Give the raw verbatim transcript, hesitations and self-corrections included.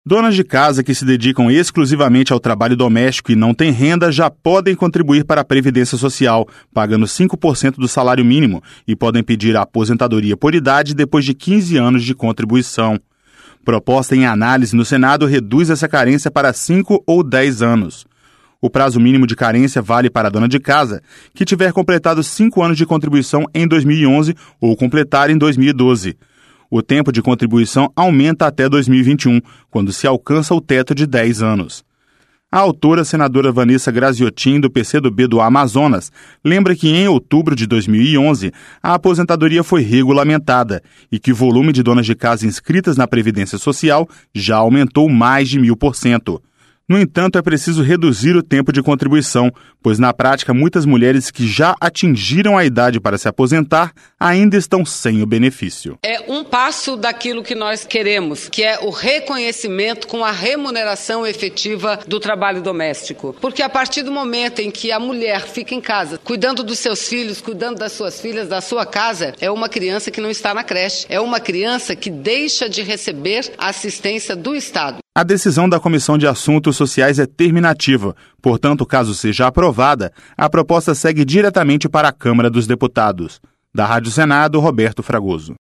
Donas de casa que se dedicam exclusivamente ao trabalho doméstico e não têm renda já podem contribuir para a Previdência Social, pagando cinco por cento do salário mínimo, e podem pedir a aposentadoria por idade depois de quinze anos de contribuição. Proposta em análise no Senado reduz essa carência para cinco ou dez anos. O prazo mínimo de carência vale para a dona de casa que tiver completado cinco anos de contribuição em dois mil e onze ou completar em dois mil e doze. O tempo de contribuição aumenta até dois mil e vinte e um, quando se alcança o teto de dez anos. A autora, senadora Vanessa Graziotin, do P C do B do Amazonas, lembra que em outubro de dois mil e onze a aposentadoria foi regulamentada e que o volume de donas de casa inscritas na Previdência Social já aumentou mais de mil por cento. No entanto, é preciso reduzir o tempo de contribuição, pois na prática muitas mulheres que já atingiram a idade para se aposentar ainda estão sem o benefício. É um passo daquilo que nós queremos, que é o reconhecimento com a remuneração efetiva do trabalho doméstico. Porque a partir do momento em que a mulher fica em casa, cuidando dos seus filhos, cuidando das suas filhas, da sua casa, é uma criança que não está na creche, é uma criança que deixa de receber a assistência do Estado. A decisão da Comissão de Assuntos Sociais é terminativa, portanto, caso seja aprovada, a proposta segue diretamente para a Câmara dos Deputados. Da Rádio Senado, Roberto Fragoso.